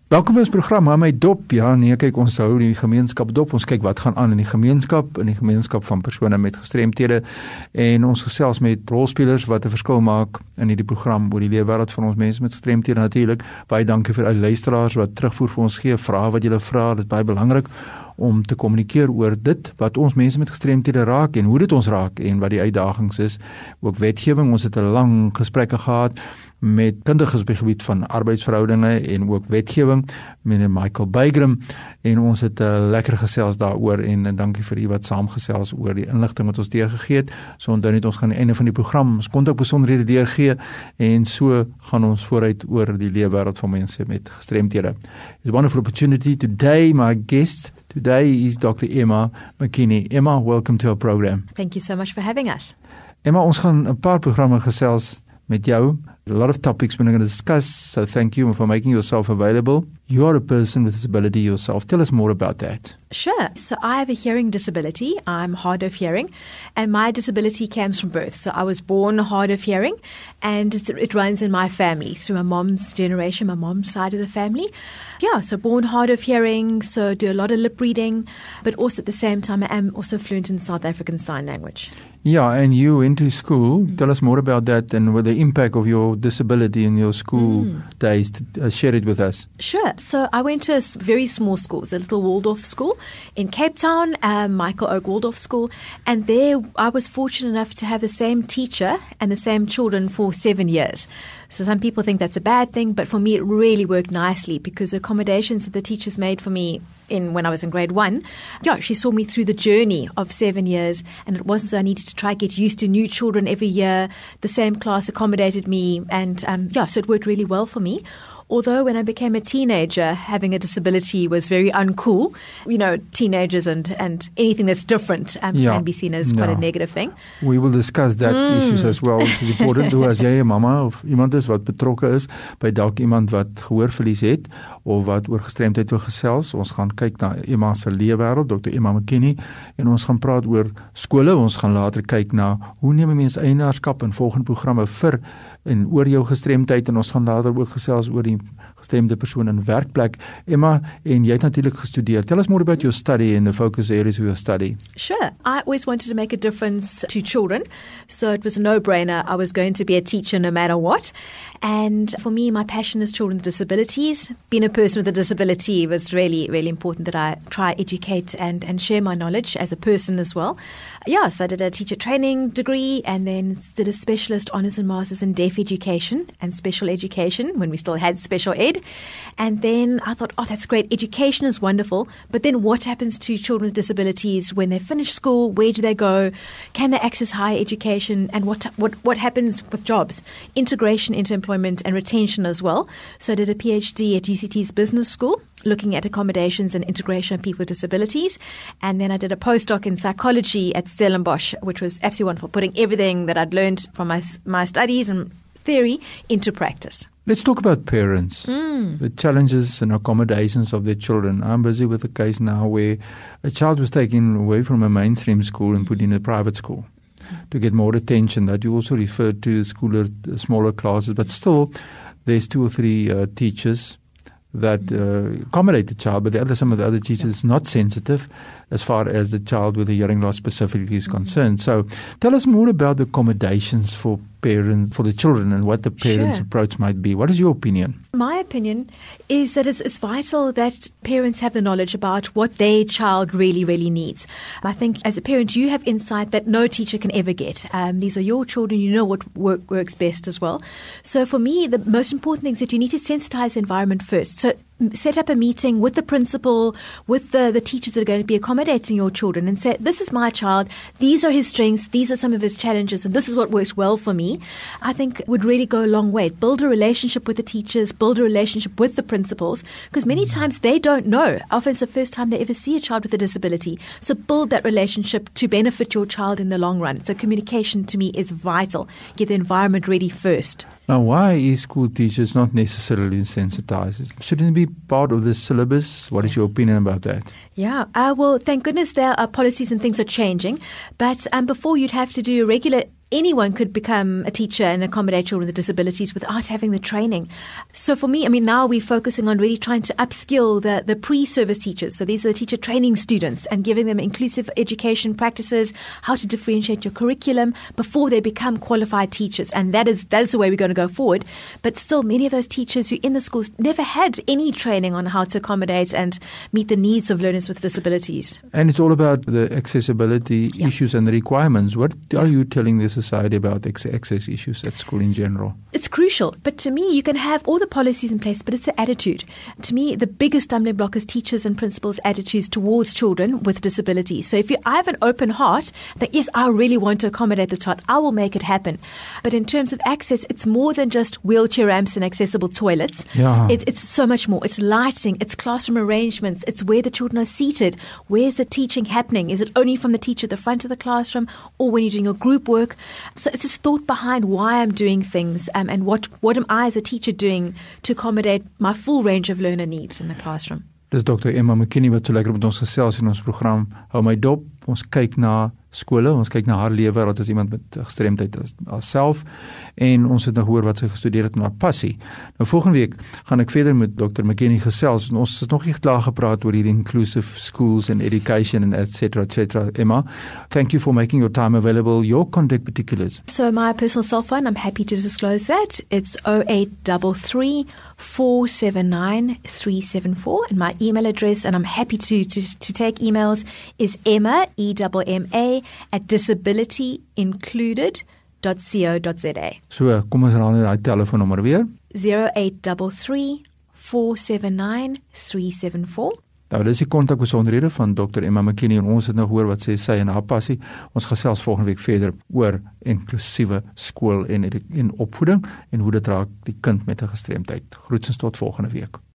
Welkom by ons program aan my dop. Ja, nee, kyk, ons hou die gemeenskap dop. Ons kyk wat gaan aan in die gemeenskap van persone met gestremthede, en ons gesels met rolspelers wat 'n verskil maak in hierdie program oor die leefwêreld van ons mense met gestremthede natuurlik. Baie dankie vir al die luisteraars wat terugvoer vir ons gee, vrae wat julle vra. Dit is baie belangrik om te kommunikeer oor dit wat ons mense met gestremthede raak en hoe dit ons raak en wat die uitdagings is. Ook wetgewing, ons het 'n lang gesprekke gehad met kundiges op die gebied van arbeidsverhoudinge en ook wetgewing, meneer Michael Bygram, en ons het 'n lekker gesels daaroor, en dankie vir u wat saamgesels oor die inligting wat ons deurgegee het. So onthou net, ons gaan aan die einde van die program ons kontakbesonderhede deurgee, en so gaan ons vooruit oor die leefwêreld van mense met gestremthede. It's a wonderful opportunity. Today, my guest is Dr. Emma McKinney. Emma, welcome to our program. Thank you so much for having us. Emma, ons gaan 'n paar programme gesels met jou. A lot of topics we're going to discuss, so thank you for making yourself available. You are a person with disability yourself. Tell us more about that. Sure. So I have a hearing disability. I'm hard of hearing, and my disability comes from birth. So I was born hard of hearing, and it runs in my family through my mom's generation, my mom's side of the family. Yeah, so born hard of hearing, so do a lot of lip reading, but also at the same time I am also fluent in South African Sign Language. Yeah, and you went to school. Tell us more about that and what the impact of your disability in your school days. Share it with us. Sure. So I went to a very small school, a little Waldorf school in Cape Town, Michael Oak Waldorf School, and there I was fortunate enough to have the same teacher and the same children for 7 years. So some people think that's a bad thing, but for me it really worked nicely because the accommodations that the teachers made for me when I was in grade 1, she saw me through the journey of 7 years, and it wasn't so I needed to try get used to new children every year. The same class accommodated me, and so it worked really well for me. Although when I became a teenager, having a disability was very uncool. You know, teenagers and anything that's different can be seen as quite a negative thing. We will discuss that issues as well. It is important to as jy 'n mamma of iemand is wat betrokke is by dalk iemand wat gehoorverlies het of wat oor gestremdheid wil gesels. Ons gaan kyk na Emma se leefwêreld, Dr. Emma McKinney, en ons gaan praat oor skole. Ons gaan later kyk na hoe neem 'n mens eienaarskap in volgende programme vir en oor jou gestremdheid, en ons gaan later ook gesels oor die gestremde persoon in werkplek. Emma, en jy het natuurlik gestudeer. Tell us more about your study and the focus areas of your study. Sure. I always wanted to make a difference to children, so it was a no-brainer. I was going to be a teacher no matter what. And for me, my passion is children with disabilities. Being a person with a disability was really, really important that I try educate and share my knowledge as a person as well. Yeah, so I did a teacher training degree and then did a specialist honours and masters in deaf education and special education when we still had special ed. And then I thought, that's great. Education is wonderful. But then what happens to children with disabilities when they finish school? Where do they go? Can they access higher education? And what happens with jobs? Integration into employment and retention as well. So I did a PhD at UCT's Business School, looking at accommodations and integration of people with disabilities. And then I did a postdoc in psychology at Stellenbosch, which was absolutely wonderful, putting everything that I'd learned from my studies and theory into practice. Let's talk about parents, the challenges and accommodations of their children. I'm busy with a case now where a child was taken away from a mainstream school and put in a private school to get more attention. That you also referred to smaller classes, but still there's 2 or 3 teachers that accommodate the child, but some of the other teachers not sensitive as far as the child with a hearing loss specifically is concerned. So tell us more about the accommodations for parents, for the children, and what the parents' approach might be. What is your opinion? My opinion is that it's vital that parents have the knowledge about what their child really, really needs. I think as a parent, you have insight that no teacher can ever get. These are your children. You know what works best as well. So for me, the most important thing is that you need to sensitize the environment first. So set up a meeting with the principal, with the teachers that are going to be accommodating your children, and say, this is my child, these are his strengths, these are some of his challenges, and this is what works well for me. I think it would really go a long way. Build a relationship with the teachers, build a relationship with the principals, because many times they don't know. Often it's the first time they ever see a child with a disability. So build that relationship to benefit your child in the long run. So communication to me is vital. Get the environment ready first. Now, why is school teachers not necessarily sensitized? Shouldn't it be part of the syllabus? What is your opinion about that? Yeah, well, thank goodness there are policies and things are changing. But before you'd have to do a regular anyone could become a teacher and accommodate children with disabilities without having the training. So for me, now we're focusing on really trying to upskill the pre-service teachers. So these are the teacher training students and giving them inclusive education practices, how to differentiate your curriculum before they become qualified teachers. And that is the way we're going to go forward. But still, many of those teachers who in the schools never had any training on how to accommodate and meet the needs of learners with disabilities. And it's all about the accessibility issues and the requirements. What are you telling the society about access issues at school in general? It's crucial, but to me, you can have all the policies in place, but it's the attitude. To me, the biggest stumbling block is teachers and principals' attitudes towards children with disabilities. So if I have an open heart that, yes, I really want to accommodate this child, I will make it happen. But in terms of access, it's more than just wheelchair ramps and accessible toilets. Yeah. It's so much more. It's lighting, it's classroom arrangements, it's where the children are seated. Where's the teaching happening? Is it only from the teacher at the front of the classroom or when you're doing your group work? So it's this thought behind why I'm doing things and what am I as a teacher doing to accommodate my full range of learner needs in the classroom. Dis Dr. Emma McKinney wat so lekker met ons gesels in ons program Hou My Dop. Ons kyk na skole, ons kyk na haar lewe, wat is iemand met gestremdheid self en ons het nou gehoor wat sy gestudeer het en haar passie. Nou volgende week gaan ek verder met Dr. McKinney gesels en ons het nog nie klaar gepraat oor hierdie inclusive schools and education and etc. Emma, thank you for making your time available. Your contact particulars. So my personal cell phone, I'm happy to disclose that. It's 0833 479 374 and my email address, and I'm happy to take emails, is Emma, EMMA, @disabilityincluded.co.za. So, kom ons herhaal net daai telefoonnommer weer. 0833 479 374. Nou, dis die kontakbesonderhede van Dr. Emma McKinney en ons het nou gehoor wat sy en haar passie. Ons gesels volgende week verder oor inklusiewe skool en opvoeding en hoe dit raak die kind met 'n gestremdheid. Groetens tot volgende week.